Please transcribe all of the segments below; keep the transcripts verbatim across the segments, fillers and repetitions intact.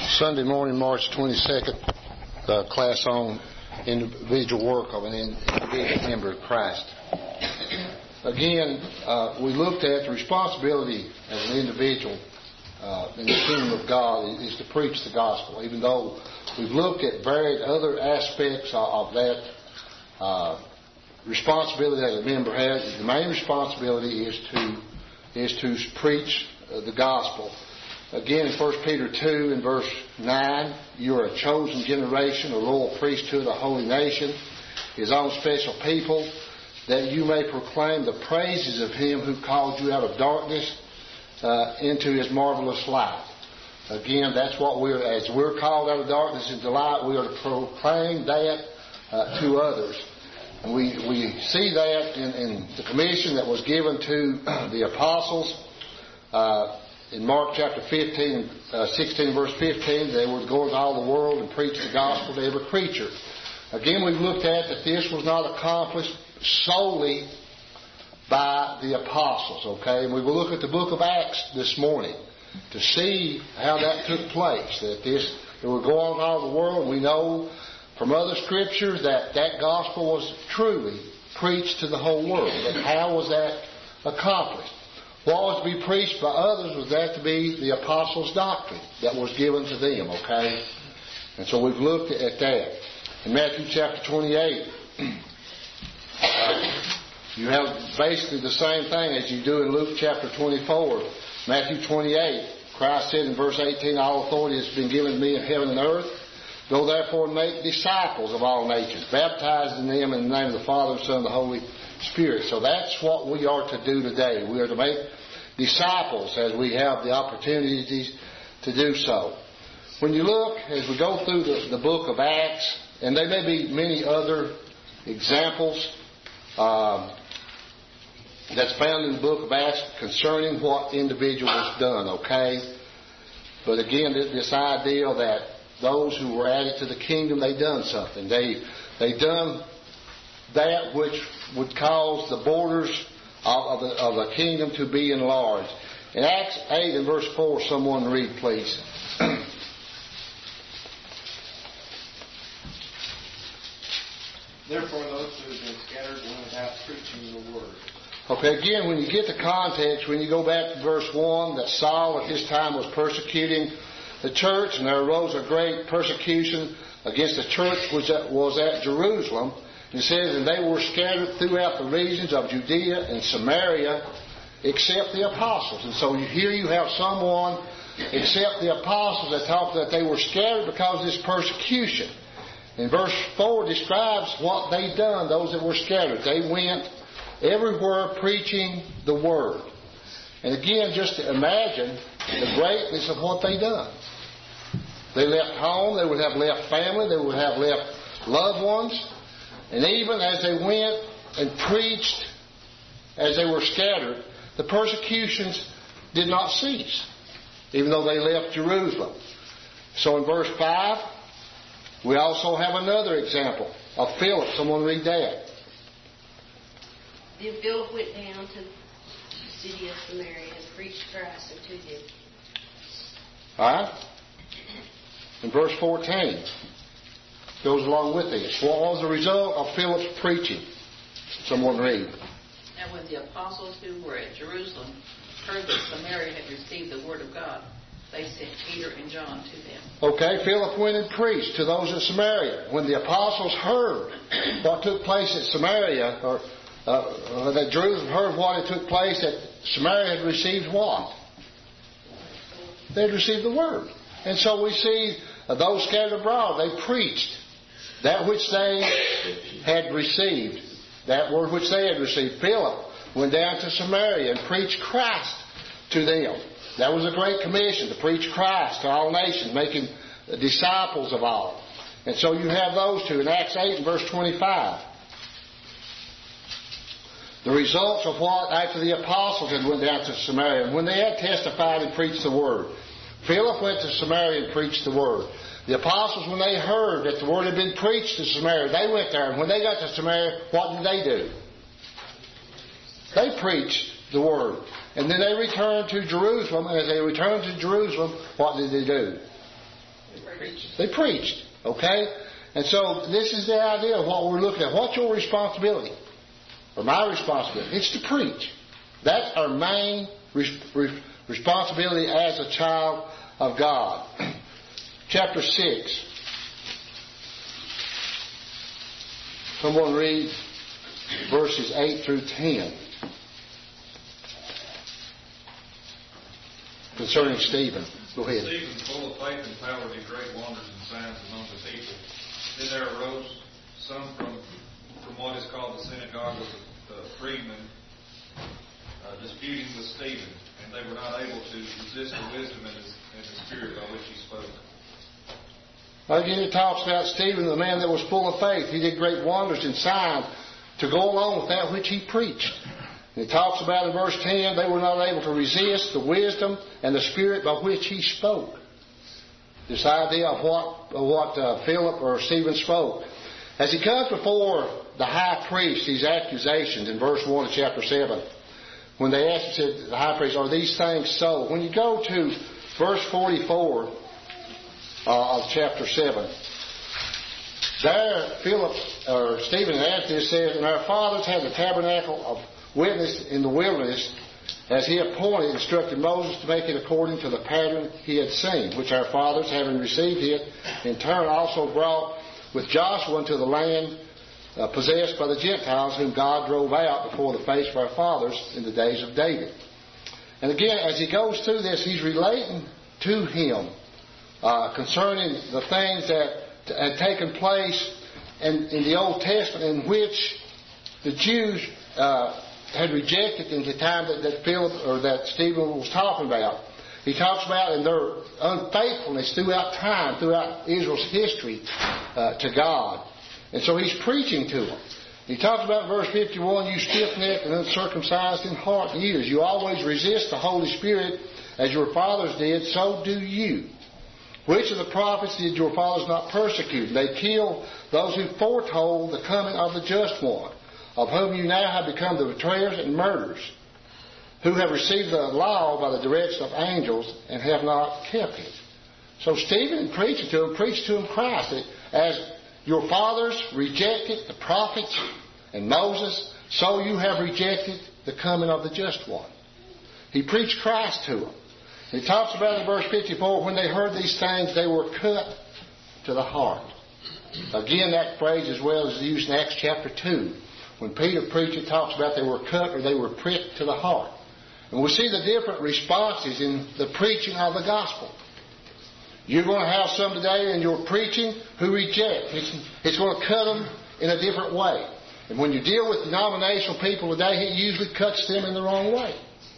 Sunday morning, March twenty-second, the class on individual work of an individual member of Christ. Again, uh, we looked at the responsibility as an individual uh, in the kingdom of God is to preach the gospel, even though we've looked at varied other aspects of, of that uh, responsibility that a member has. The main responsibility is to is to preach uh, the gospel. Again, in First Peter two and verse nine, you are a chosen generation, a royal priesthood, a holy nation, His own special people, that you may proclaim the praises of Him who called you out of darkness uh, into His marvelous light. Again, that's what we're, as we're called out of darkness into light, we are to proclaim that uh, to others. And we, we see that in, in the commission that was given to the apostles. Uh, In Mark chapter fifteen, uh, sixteen, verse fifteen, they were to go into all the world and preach the gospel to every creature. Again, we've looked at that this was not accomplished solely by the apostles, okay? And we will look at the book of Acts this morning to see how that took place, that this, they were going into all the world. We know from other scriptures that that gospel was truly preached to the whole world. But how was that accomplished? What was to be preached by others was that to be the apostles' doctrine that was given to them, okay? And so we've looked at that. In Matthew chapter twenty-eight, uh, you have basically the same thing as you do in Luke chapter twenty-four. Matthew twenty-eight, Christ said in verse eighteen, all authority has been given to me in heaven and earth. Go therefore and make disciples of all nations, baptizing them in the name of the Father, the Son, and the Holy Spirit. So that's what we are to do today. We are to make disciples as we have the opportunities to do so. When you look, as we go through the, the book of Acts, and there may be many other examples um, that's found in the book of Acts concerning what individuals done, okay? But again, this idea that those who were added to the kingdom, they done something. They they done that which would cause the borders of, of, the, of the kingdom to be enlarged. In Acts eight and verse four, someone read, please. Therefore, those who have been scattered went out preaching the word. Okay, again, when you get the context, when you go back to verse one, that Saul at this time was persecuting the church, and there arose a great persecution against the church which was at Jerusalem. It says, and they were scattered throughout the regions of Judea and Samaria, except the apostles. And so here you have someone, except the apostles, that talk that they were scattered because of this persecution. And verse four describes what they done, those that were scattered. They went everywhere preaching the word. And again, just to imagine the greatness of what they done. They left home, they would have left family, they would have left loved ones. And even as they went and preached, as they were scattered, the persecutions did not cease, even though they left Jerusalem. So in verse five, we also have another example of Philip. Someone read that. Then Philip went down to the city of Samaria and preached Christ unto them. All right? In verse fourteen, goes along with this. What was the result of Philip's preaching? Someone read. And when the apostles who were at Jerusalem heard that Samaria had received the word of God, they sent Peter and John to them. Okay, Philip went and preached to those in Samaria. When the apostles heard what took place at Samaria, or uh, that Jerusalem heard what had took place, that Samaria had received what? They had received the word. And so we see uh, those scattered abroad, they preached that which they had received, that word which they had received. Philip went down to Samaria and preached Christ to them. That was a great commission, to preach Christ to all nations, making disciples of all. And so you have those two in Acts eight and verse twenty-five. The results of what after the apostles had went down to Samaria, and when they had testified and preached the word. Philip went to Samaria and preached the word. The apostles, when they heard that the word had been preached to Samaria, they went there. And when they got to Samaria, what did they do? They preached the word. And then they returned to Jerusalem. And as they returned to Jerusalem, what did they do? They preached. Okay? And so this is the idea of what we're looking at. What's your responsibility? Or my responsibility? It's to preach. That's our main res- re- responsibility as a child of God. Chapter six. Someone read verses eight through ten. Concerning Stephen. Go ahead. Stephen, full of faith and power, did great wonders and signs among the people. Then there arose some from from what is called the synagogue of the, the freedmen, uh, disputing with Stephen, and they were not able to resist the wisdom and, his, and the spirit by which he spoke. Again, it talks about Stephen, the man that was full of faith. He did great wonders and signs to go along with that which he preached. And it talks about in verse ten, they were not able to resist the wisdom and the spirit by which he spoke. This idea of what, of what uh, Philip or Stephen spoke. As he comes before the high priest, these accusations in verse one of chapter seven, when they asked, said, the high priest, are these things so? When you go to verse forty-four uh, of chapter seven, there Philip or Stephen asked this, says, and our fathers had the tabernacle of witness in the wilderness, as he appointed, instructed Moses to make it according to the pattern he had seen, which our fathers, having received it, in turn also brought with Joshua into the land uh, possessed by the Gentiles, whom God drove out before the face of our fathers in the days of David. And again, as he goes through this, he's relating to him uh, concerning the things that had taken place in, in the Old Testament, in which the Jews uh, had rejected in the time that, that Philip or that Stephen was talking about. He talks about in their unfaithfulness throughout time, throughout Israel's history uh, to God. And so he's preaching to them. He talks about in verse fifty-one, you stiff-necked and uncircumcised in heart and ears. You always resist the Holy Spirit as your fathers did, so do you. Which of the prophets did your fathers not persecute? They killed those who foretold the coming of the just one, of whom you now have become the betrayers and murderers, who have received the law by the direction of angels and have not kept it. So Stephen preaching to him, preached to him Christ. As your fathers rejected the prophets and Moses, so you have rejected the coming of the just one. He preached Christ to them. He talks about in verse fifty-four, when they heard these things, they were cut to the heart. Again, that phrase as well is used in Acts chapter two. When Peter preached, it talks about they were cut or they were pricked to the heart. And we see the different responses in the preaching of the gospel. You're going to have some today in your preaching who reject. It's, it's going to cut them in a different way. And when you deal with denominational people today, it usually cuts them in the wrong way.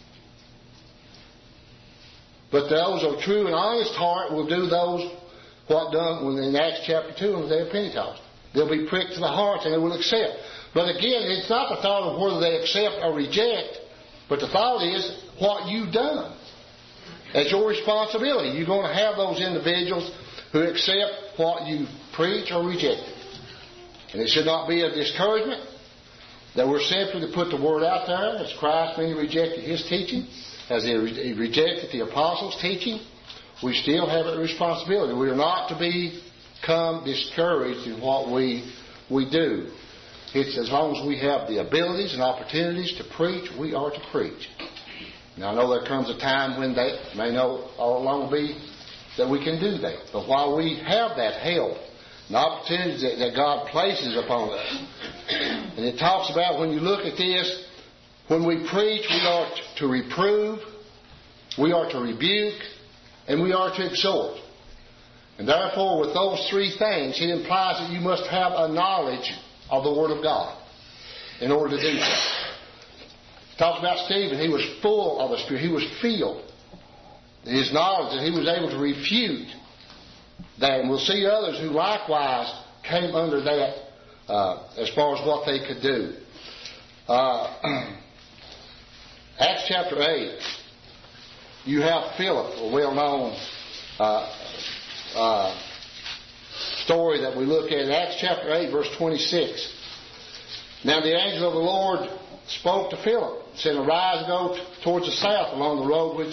But those of true and honest heart will do those what done in Acts chapter two on the day of Pentecost. They'll be pricked to the heart and they will accept. But again, it's not the thought of whether they accept or reject, but the thought is what you've done. As your responsibility. You're going to have those individuals who accept what you preach or reject it. And it should not be a discouragement that we're simply to put the word out there as Christ when he rejected his teaching, as he rejected the apostles' teaching. We still have a responsibility. We are not to become discouraged in what we we do. It's as long as we have the abilities and opportunities to preach, we are to preach. Now, I know there comes a time when that may not all along be that we can do that. But while we have that help and opportunities that, that God places upon us, and it talks about when you look at this, when we preach, we are to reprove, we are to rebuke, and we are to exhort. And therefore, with those three things, it implies that you must have a knowledge of the Word of God in order to do so. Talks about Stephen. He was full of the Spirit. He was filled. His knowledge that he was able to refute that. And we'll see others who likewise came under that uh, as far as what they could do. Uh, Acts chapter eight. You have Philip, a well-known uh, uh, story that we look at in Acts chapter eight, verse twenty-six. Now the angel of the Lord spoke to Philip, said, arise and go t- towards the south along the road which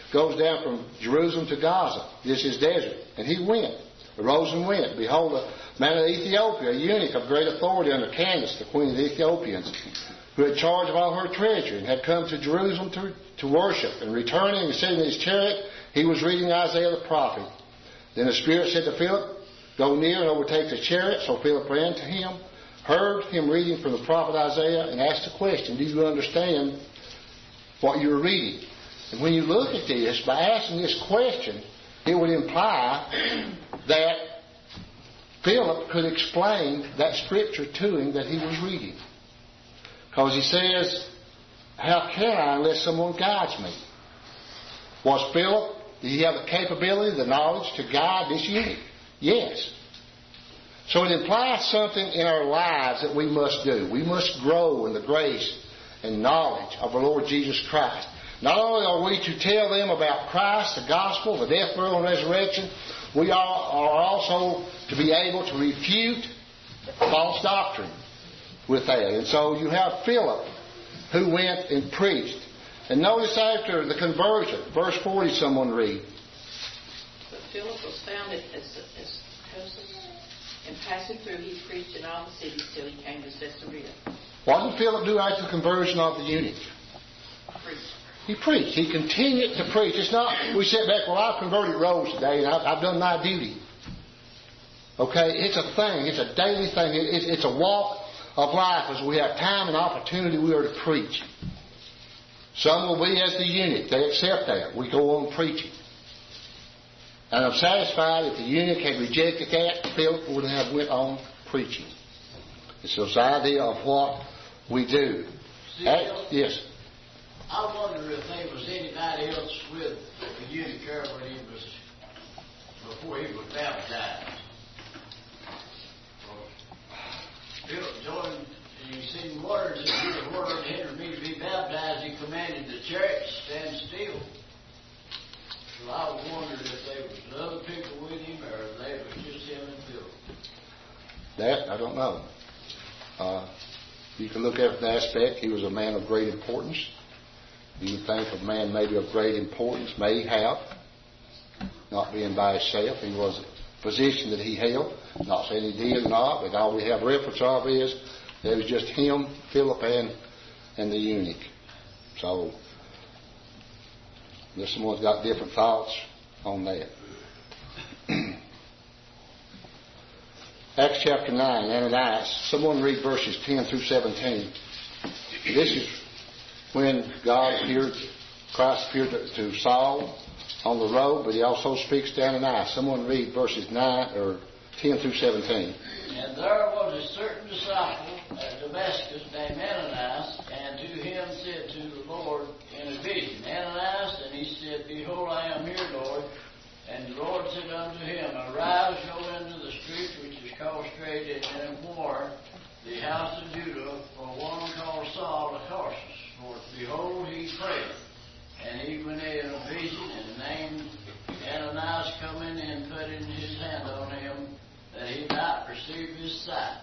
goes down from Jerusalem to Gaza. This is desert. And he went, arose and went. Behold, a man of Ethiopia, a eunuch of great authority under Candace, the queen of the Ethiopians, who had charge of all her treasure, and had come to Jerusalem to, to worship. And returning and sitting in his chariot, he was reading Isaiah the prophet. Then the Spirit said to Philip, go near and overtake the chariot. So Philip ran to him, heard him reading from the prophet Isaiah, and asked the question, do you understand what you're reading? And when you look at this, by asking this question, it would imply that Philip could explain that scripture to him that he was reading. Because he says, how can I unless someone guides me? Was Philip, did he have the capability, the knowledge to guide this eunuch? Yes. So it implies something in our lives that we must do. We must grow in the grace and knowledge of the Lord Jesus Christ. Not only are we to tell them about Christ, the gospel, the death, burial, and resurrection, we are also to be able to refute false doctrine with that. And so you have Philip, who went and preached. And notice after the conversion, verse forty, someone read. But Philip was found at Ephesus, and passing through, he preached in all the cities till he came to Caesarea. What did Philip do after the conversion of the eunuch? Preached. He preached. He continued to preach. It's not, we sit back, well, I've converted rows today and I've, I've done my duty. Okay? It's a thing. It's a daily thing. It's, it's a walk of life. As we have time and opportunity, we are to preach. Some will be as the eunuch. They accept that. We go on preaching. And I'm satisfied if the eunuch had rejected that, Philip would have went on preaching. It's this idea of what we do. That, yes. I wonder if there was anybody else with the eunuch there when he was, before he was baptized. Philip joined, and he seen words, and he was word to hinder me to be baptized. He commanded the church to stand still. So I wondered if there was other people with him, or if they was just him and Philip. That, I don't know. Uh, you can look at it from that aspect. He was a man of great importance. You would think of a man maybe of great importance, may have, not being by himself. He was a position that he held. Not saying he did or not, but all we have reference of is that it was just him, Philip, and, and the eunuch. So, unless someone's got different thoughts on that. Acts chapter nine, Ananias. Someone read verses ten through seventeen. This is when God appeared, Christ appeared to, to Saul on the road, but he also speaks to Ananias. Someone read verses nine or ten through seventeen. And there was a certain disciple at Damascus named Ananias, and to him said to the Lord in a vision, Ananias, and he said, Behold, I am here, Lord. And the Lord said unto him, Arise, go into the street which is called Straight, and inquire the house of Judah for one called Saul of Tarsus. For behold, he prayed, and he went in a vision, and named Ananias coming and putting his hand on him, that he might receive his sight.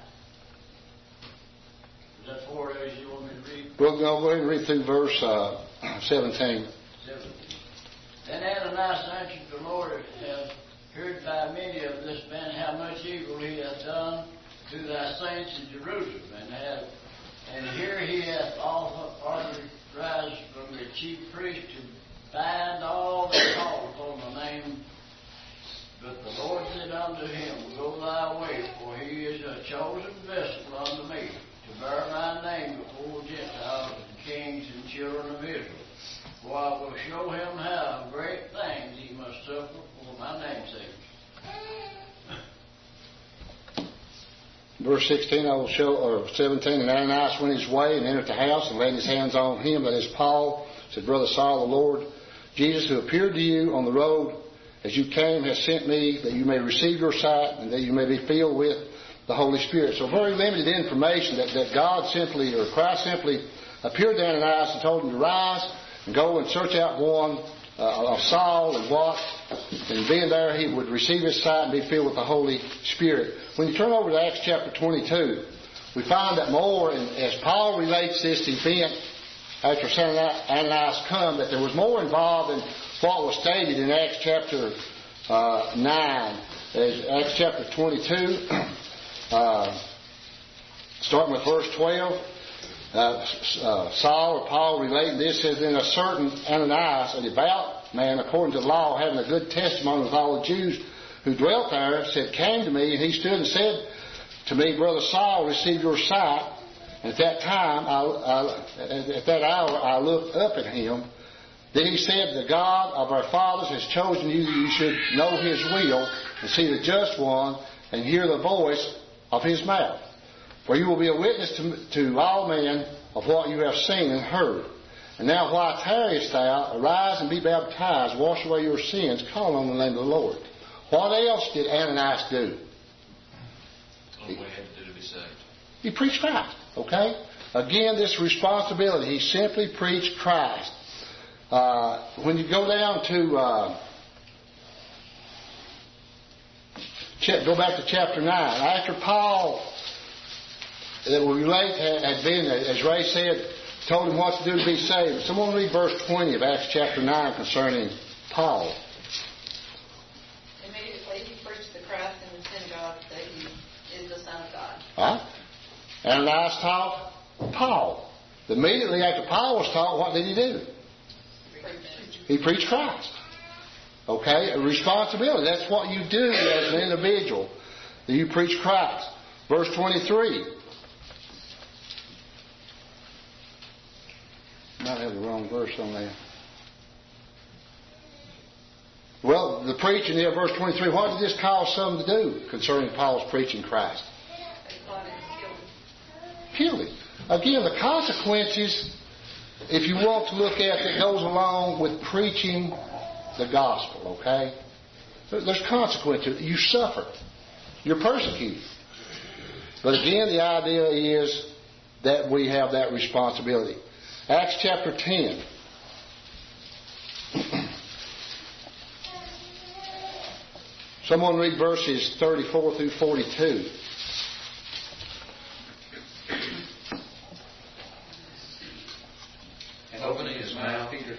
Is that four as you want me to read? We'll go ahead and read through verse uh, seventeen. seventeen. Then Ananias answered the Lord, have heard by many of this man how much evil he hath done to thy saints in Jerusalem, and hath And here he hath authorized from the chief priest to bind all that call upon the name. But the Lord said unto him, Go thy way, for he is a chosen vessel unto me, to bear my name before Gentiles and kings and children of Israel. For I will show him how great things he must suffer for my name's sake. Verse sixteen, I will show, or seventeen, and Ananias went his way and entered the house and laid his hands on him, that is Paul, said, Brother Saul, the Lord Jesus, who appeared to you on the road as you came, has sent me that you may receive your sight and that you may be filled with the Holy Spirit. So very limited information that, that God simply, or Christ simply appeared to Ananias and told him to rise and go and search out one uh, of Saul and what, and being there he would receive his sight and be filled with the Holy Spirit. When you turn over to Acts chapter twenty-two, we find that more, and as Paul relates this event after Ananias come, that there was more involved than what was stated in Acts chapter uh, nine. As Acts chapter twenty-two, uh, starting with verse twelve. Uh, uh, Saul or Paul relating this, says, then a certain Ananias, a devout man according to the law, having a good testimony with all the Jews who dwelt there, said, came to me, and he stood and said to me, Brother Saul, receive your sight. And at that time, I, I, at that hour, I looked up at him. Then he said, the God of our fathers has chosen you that you should know His will and see the just one and hear the voice of His mouth. For you will be a witness to, to all men of what you have seen and heard. And now why tarriest thou? Arise and be baptized, wash away your sins, call on the name of the Lord. What else did Ananias do? He had to do to be saved. He preached Christ. Okay? Again, this responsibility. He simply preached Christ. Uh, when you go down to... Uh, go back to chapter nine. After Paul... that we relate had been, as Ray said, told him what to do to be saved. Someone read verse twenty of Acts chapter nine concerning Paul. Immediately he preached the Christ in the synagogue that He is the Son of God. Right? Ananias taught Paul. Immediately after Paul was taught, what did he do? He preached Christ. Okay? A responsibility. That's what you do as an individual. That you preach Christ. Verse twenty-three. Might have the wrong verse on there. Well, the preaching there, verse twenty-three, what did this cause some to do concerning Paul's preaching Christ? Kill him. Again, the consequences, if you want to look at, that goes along with preaching the gospel, okay? There's consequences. You suffer. You're persecuted. But again, the idea is that we have that responsibility. Acts chapter ten. Someone read verses thirty-four through forty-two. And opening his mouth, Peter.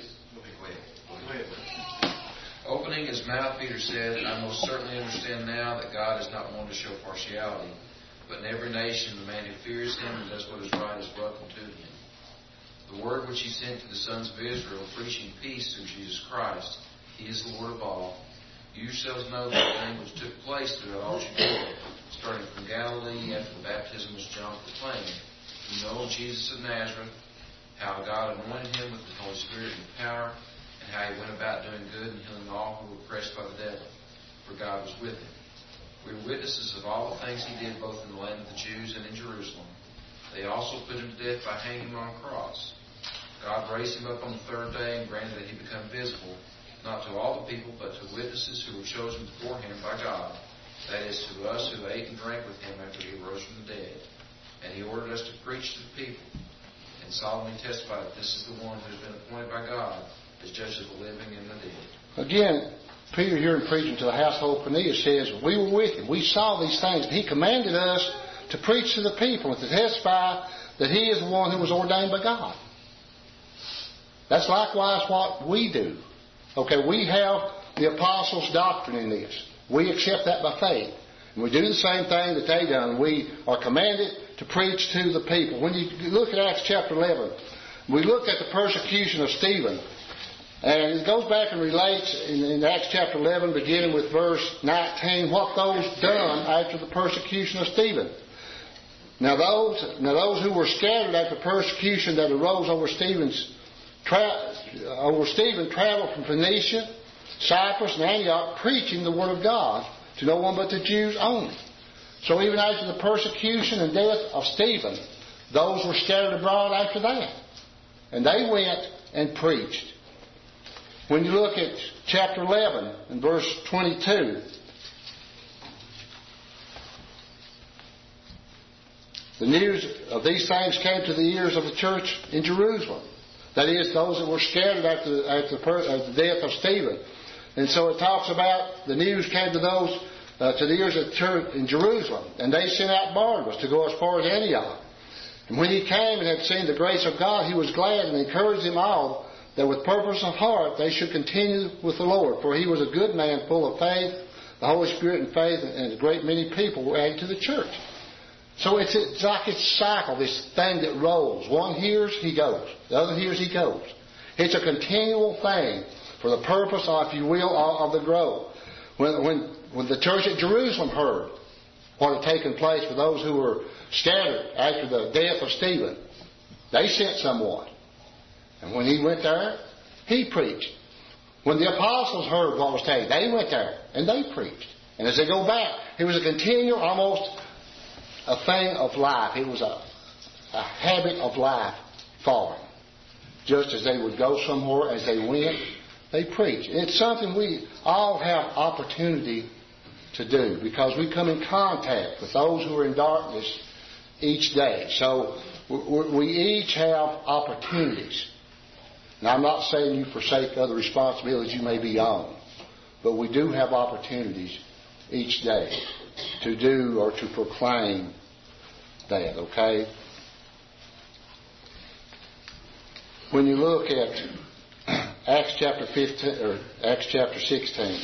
Opening his mouth, Peter said, I most certainly understand now that God is not one to show partiality, but in every nation the man who fears Him and does what is right is welcome to Him. The word which He sent to the sons of Israel, preaching peace through Jesus Christ, He is the Lord of all. You yourselves know the thing which took place throughout all Judea, starting from Galilee after the baptism which John proclaimed. You know Jesus of Nazareth, how God anointed Him with the Holy Spirit and power, and how He went about doing good and healing all who were oppressed by the devil, for God was with Him. We are witnesses of all the things He did both in the land of the Jews and in Jerusalem. They also put Him to death by hanging Him on a cross. God raised Him up on the third day and granted that He become visible, not to all the people, but to witnesses who were chosen beforehand by God, that is, to us who ate and drank with Him after He rose from the dead. And He ordered us to preach to the people, and solemnly testify that this is the one who has been appointed by God as judge of the living and the dead. Again, Peter here in preaching to the household of Cornelius says, we were with Him. We saw these things. He commanded us to preach to the people and to testify that He is the one who was ordained by God. That's likewise what we do. Okay, we have the apostles' doctrine in this. We accept that by faith. And we do the same thing that they done. We are commanded to preach to the people. When you look at Acts chapter eleven, we looked at the persecution of Stephen. And it goes back and relates in, in Acts chapter eleven, beginning with verse nineteen, what those done after the persecution of Stephen. Now those, now those who were scattered after persecution that arose over Stephen's Tra- over Stephen traveled from Phoenicia, Cyprus, and Antioch, preaching the word of God to no one but the Jews only. So even after the persecution and death of Stephen, those were scattered abroad after that. And they went and preached. When you look at chapter eleven and verse twenty-two, the news of these things came to the ears of the church in Jerusalem. That is, those that were scattered after, after, after the death of Stephen. And so it talks about the news came to those, uh, to the ears of the church in Jerusalem. And they sent out Barnabas to go as far as Antioch. And when he came and had seen the grace of God, he was glad and encouraged them all that with purpose of heart they should continue with the Lord. For he was a good man, full of faith, the Holy Spirit and faith, and a great many people were added to the church. So it's, it's like it's a cycle, this thing that rolls. One hears, he goes. The other hears, he goes. It's a continual thing for the purpose, of, if you will, of, of the growth. When, when, when the church at Jerusalem heard what had taken place for those who were scattered after the death of Stephen, they sent someone. And when he went there, he preached. When the apostles heard what was taken, they went there and they preached. And as they go back, it was a continual, almost a thing of life. It was a, a habit of life for them. Just as they would go somewhere, as they went, they preached. And it's something we all have opportunity to do because we come in contact with those who are in darkness each day. So we each have opportunities. Now, I'm not saying you forsake other responsibilities you may be on, but we do have opportunities each day to do or to proclaim that, okay? When you look at Acts chapter fifteen or Acts chapter sixteen,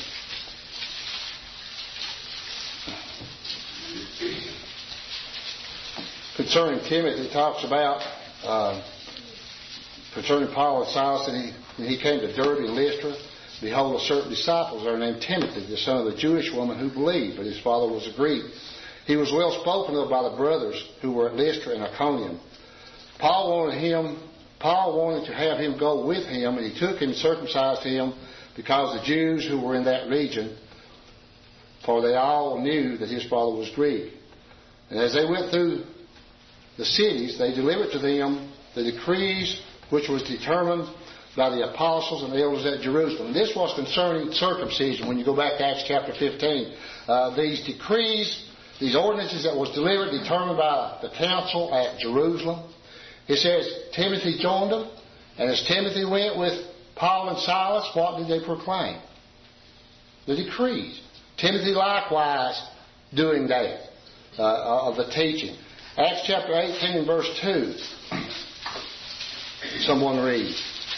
concerning Timothy, it talks about uh, concerning Paul and Silas, and he, when he came to Derbe and Lystra, behold, a certain disciple there named Timothy, the son of the Jewish woman who believed, but his father was a Greek. He was well spoken of by the brothers who were at Lystra and Iconium. Paul wanted him, Paul wanted to have him go with him, and he took him and circumcised him because the Jews who were in that region, for they all knew that his father was Greek. And as they went through the cities, they delivered to them the decrees which was determined by the apostles and the elders at Jerusalem. And this was concerning circumcision. When you go back to Acts chapter fifteen, uh, these decrees, these ordinances that was delivered, determined by the council at Jerusalem. It says Timothy joined them, and as Timothy went with Paul and Silas, what did they proclaim? The decrees. Timothy likewise doing that uh, of the teaching. Acts chapter eighteen and verse two. Someone read.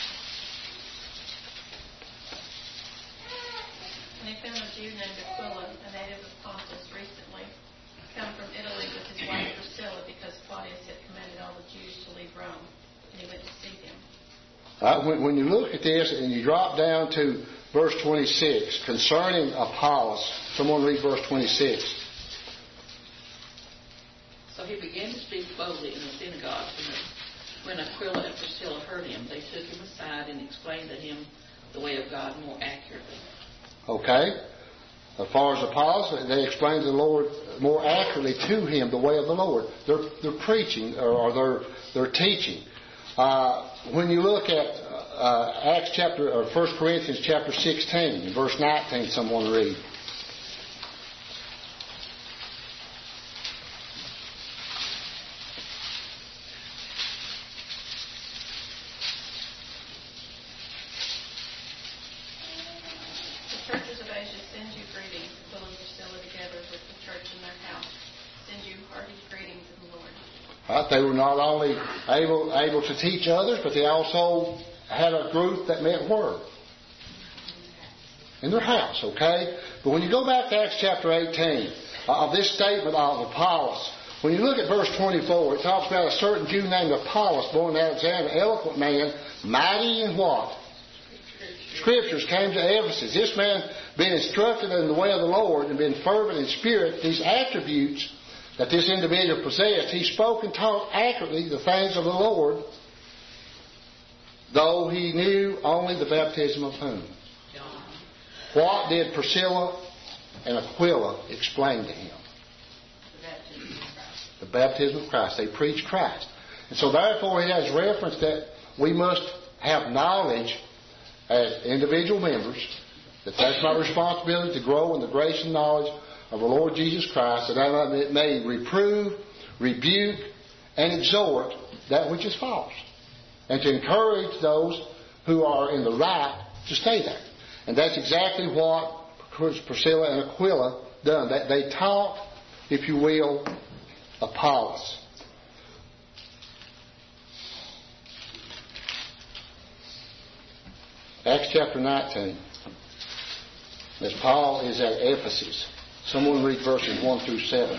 And he found a Jew named Aquila, a native of Pontus, recently come from Italy with his wife Priscilla, because Claudius had commanded all the Jews to leave Rome, and he went to see them. Uh, when, when you look at this and you drop down to verse twenty-six, concerning Apollos, someone read verse twenty-six. So he began to speak boldly in the synagogue. When Aquila and Priscilla heard him, they took him aside and explained to him the way of God more accurately. Okay. As far as Apollos, they explained the Lord more accurately to him the way of the Lord. They're, they're preaching or, or they're, they're teaching. Uh, when you look at uh, Acts chapter or First Corinthians chapter sixteen, verse nineteen, someone read. Right? They were not only able able to teach others, but they also had a group that met where? In their house, okay? But when you go back to Acts chapter eighteen, uh, of this statement of Apollos, when you look at verse twenty-four, it talks about a certain Jew named Apollos, born in Alexandria, an eloquent man, mighty in what? Scriptures, came to Ephesus. This man, being instructed in the way of the Lord and being fervent in spirit, these attributes that this individual possessed, he spoke and taught accurately the things of the Lord, though he knew only the baptism of whom? John. What did Priscilla and Aquila explain to him? The baptism of Christ. The baptism of Christ. They preached Christ. And so therefore it has reference that we must have knowledge as individual members, that that's my responsibility to grow in the grace and knowledge of the Lord Jesus Christ, that I may reprove, rebuke, and exhort that which is false, and to encourage those who are in the right to stay there. And that's exactly what Priscilla and Aquila done. They, they taught, if you will, Apollos. Acts chapter nineteen. As Paul is at Ephesus. Someone read verses one through seven.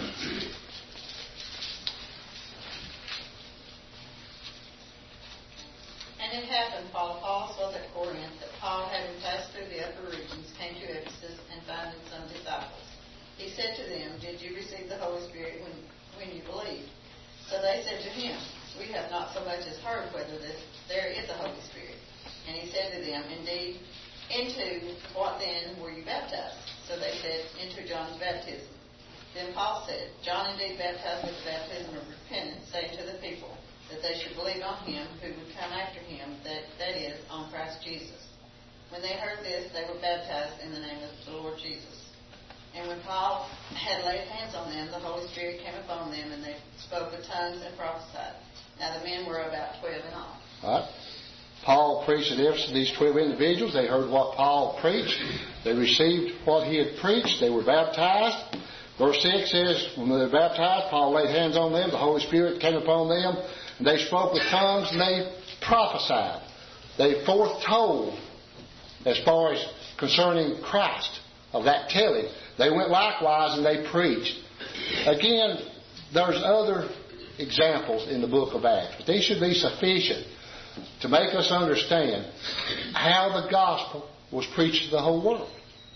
And it happened while Apollos was at Corinth that Paul, having passed through the upper regions, came to Ephesus and found some disciples. He said to them, Did you receive the Holy Spirit when, when you believed? So they said to him, We have not so much as heard whether this, there is a Holy Spirit. And he said to them, Indeed, into what then were you baptized? So they said, Into John's baptism. Then Paul said, John indeed baptized with the baptism of repentance, saying to the people that they should believe on him who would come after him, that, that is, on Christ Jesus. When they heard this, they were baptized in the name of the Lord Jesus. And when Paul had laid hands on them, the Holy Spirit came upon them, and they spoke with tongues and prophesied. Now the men were about twelve in all. All right. Paul preached at Ephesus to these twelve individuals. They heard what Paul preached. They received what he had preached. They were baptized. Verse six says, when they were baptized, Paul laid hands on them. The Holy Spirit came upon them. And they spoke with tongues and they prophesied. They foretold as far as concerning Christ of that telling. They went likewise and they preached. Again, there's other examples in the book of Acts. But these should be sufficient to make us understand how the gospel was preached to the whole world.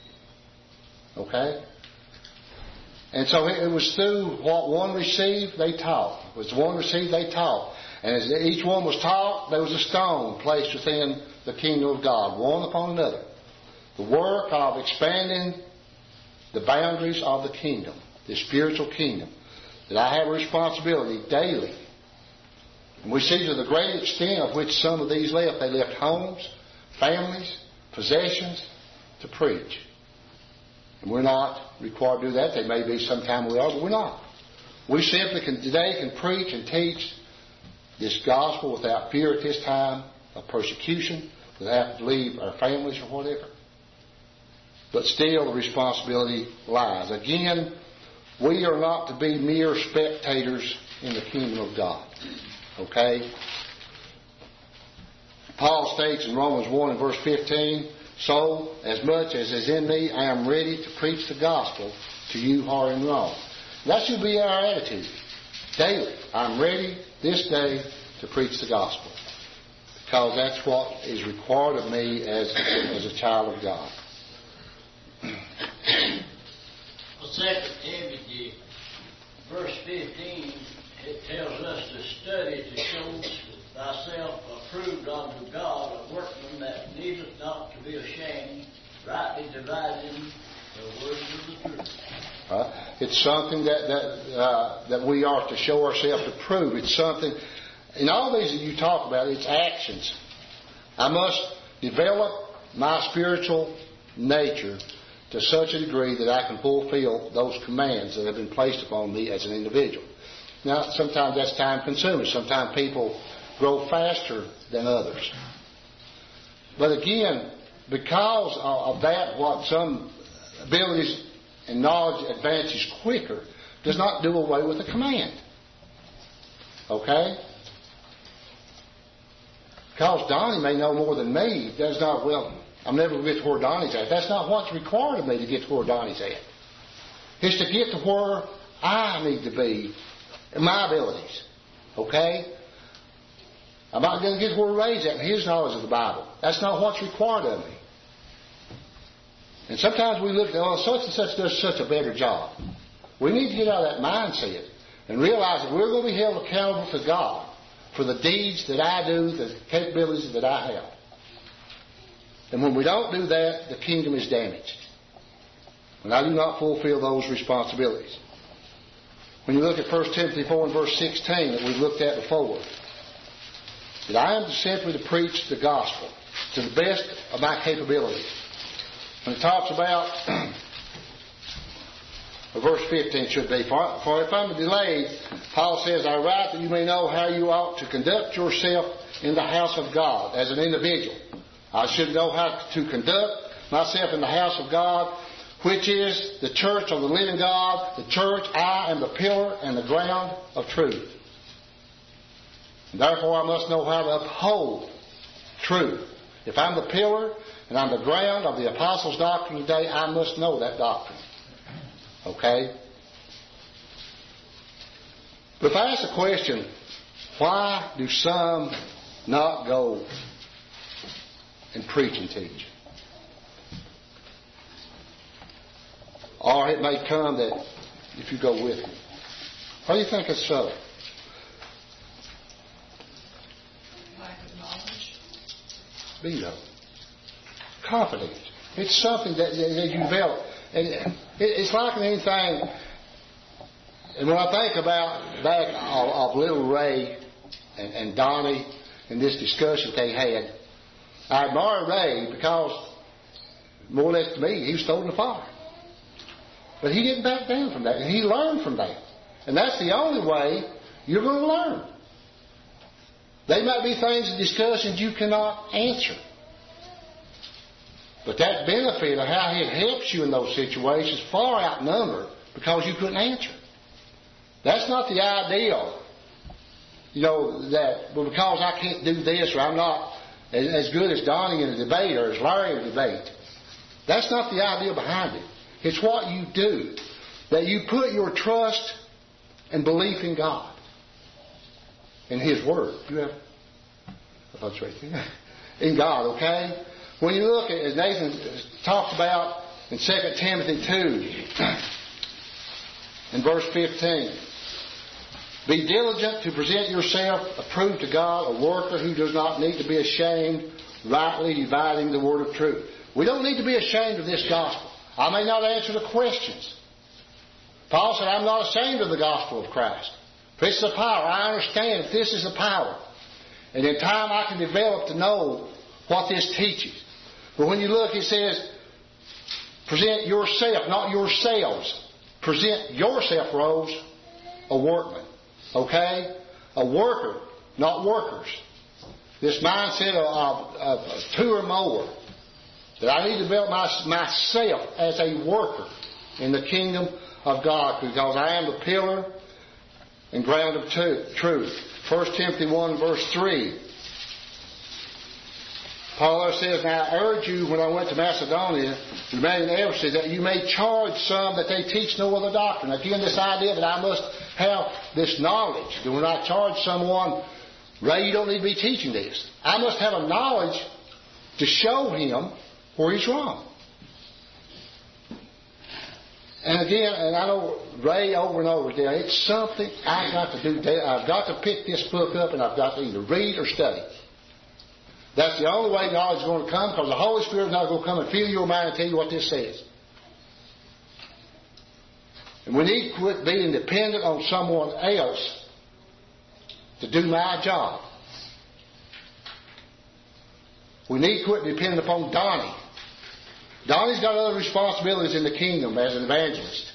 Okay? And so it was through what one received, they taught. It was one received, they taught. And as each one was taught, there was a stone placed within the kingdom of God, one upon another. The work of expanding the boundaries of the kingdom, the spiritual kingdom, that I have a responsibility daily. And we see to the great extent of which some of these left. They left homes, families, possessions to preach. And we're not required to do that. They may be sometime we are, but we're not. We simply can today can preach and teach this gospel without fear at this time of persecution, without to leave our families or whatever. But still the responsibility lies. Again, we are not to be mere spectators in the kingdom of God. Okay? Paul states in Romans one and verse fifteen, So, as much as is in me, I am ready to preach the gospel to you who are in Rome. That should be our attitude. Daily. I'm ready this day to preach the gospel. Because that's what is required of me as, as a child of God. Well, Second Timothy, verse fifteen, it tells us to study to show thyself approved unto God, a workman that needeth not to be ashamed, rightly dividing the words of the truth. Uh, it's something that that uh, that we are to show ourselves to prove. It's something, in all these that you talk about, it's actions. I must develop my spiritual nature to such a degree that I can fulfill those commands that have been placed upon me as an individual. Now, sometimes that's time consuming. Sometimes people grow faster than others. But again, because of that, what some abilities and knowledge advances quicker does not do away with the command. Okay? Because Donnie may know more than me, does not, well, I'm never going to get to where Donnie's at. That's not what's required of me to get to where Donnie's at. It's to get to where I need to be in my abilities. Okay? I'm not going to get to where Ray's at in his knowledge of the Bible. That's not what's required of me. And sometimes we look at, oh, such and such does such a better job. We need to get out of that mindset and realize that we're going to be held accountable to God for the deeds that I do, the capabilities that I have. And when we don't do that, the kingdom is damaged. When I do not fulfill those responsibilities. When you look at First Timothy four and verse sixteen that we've looked at before, that I am simply to preach the gospel to the best of my capabilities. When it talks about, verse fifteen should be, for, for if I'm delayed, Paul says, I write that you may know how you ought to conduct yourself in the house of God as an individual. I should know how to conduct myself in the house of God, which is the church of the living God. The church, I am the pillar and the ground of truth. And therefore I must know how to uphold truth. If I'm the pillar, and on the ground of the apostles' doctrine today, I must know that doctrine. Okay? But if I ask the question, why do some not go and preach and teach? Or it may come that if you go with me. Why do you think it's so? Lack of knowledge. Bingo. Confidence. It's something that, that you develop. And it, it's like anything. And when I think about back of, of little Ray and, and Donnie and this discussion they had, I admire Ray because, more or less to me, he was thrown in the fire. But he didn't back down from that, and he learned from that. And that's the only way you're going to learn. There might be things in discussions you cannot answer. But that benefit of how it helps you in those situations far outnumber because you couldn't answer. That's not the ideal. You know, that, well, because I can't do this or I'm not as good as Donnie in a debate or as Larry in a debate. That's not the idea behind it. It's what you do. That you put your trust and belief in God. In His Word. You have, I thought it's right there. In God, okay? When you look at, as Nathan talked about in Second Timothy two, in verse fifteen, be diligent to present yourself approved to God, a worker who does not need to be ashamed, rightly dividing the word of truth. We don't need to be ashamed of this gospel. I may not answer the questions. Paul said, I'm not ashamed of the gospel of Christ. This is the power. I understand that this is the power. And in time I can develop to know what this teaches. But when you look, it says, present yourself, not yourselves. Present yourself, Rose, a workman. Okay? A worker, not workers. This mindset of, of, of two or more. That I need to develop my, myself as a worker in the kingdom of God because I am the pillar and ground of truth. First Timothy one verse three. Paul says, now I urge you when I went to Macedonia, remain in Ephesus, that you may charge some that they teach no other doctrine. Again, this idea that I must have this knowledge. That when I charge someone, Ray, you don't need to be teaching this. I must have a knowledge to show him where he's wrong. And again, and I know Ray over and over again, it's something I've got to do. I've got to pick this book up and I've got to either read or study. That's the only way knowledge is going to come because the Holy Spirit is not going to come and fill your mind and tell you what this says. And we need to quit being dependent on someone else to do my job. We need to quit depending upon Donnie. Donnie's got other responsibilities in the kingdom as an evangelist.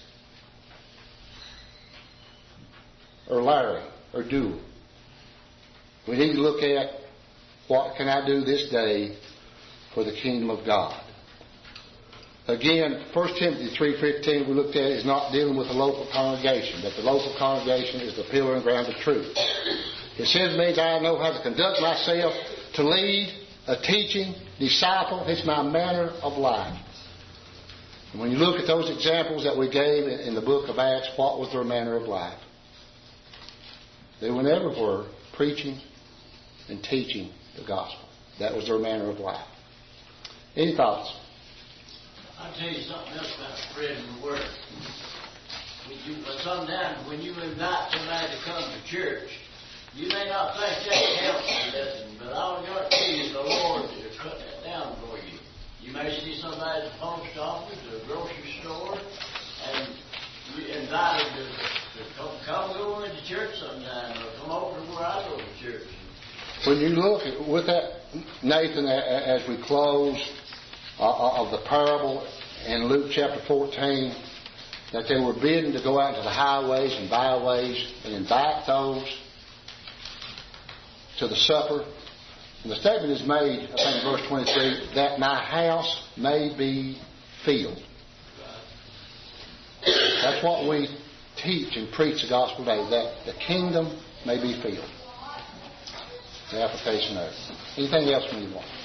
Or Larry. Or Dewey. We need to look at what can I do this day for the kingdom of God. Again, First Timothy three fifteen we looked at is not dealing with the local congregation. That the local congregation is the pillar and ground of truth. It says means I know how to conduct myself, to lead, a teaching, disciple. It's my manner of life. And when you look at those examples that we gave in the book of Acts, what was their manner of life? They went everywhere preaching and teaching the gospel. That was their manner of life. Any thoughts? I'll tell you something else about spreading the word. When you, but sometimes when you invite somebody to come to church, you may not think that helps you nothing, but all you got to do is the Lord to cut that down for you. You may see somebody at the post office or a grocery store, and you invite them to, to come, come go into church sometime, or come over to where I go to church. When you look at, with that, Nathan, as we close uh, of the parable in Luke chapter fourteen, that they were bidden to go out into the highways and byways and invite those to the supper. And the statement is made, I think in verse twenty-three, that my house may be filled. That's what we teach and preach the gospel today, that the kingdom may be filled. The application there. Anything else from you want?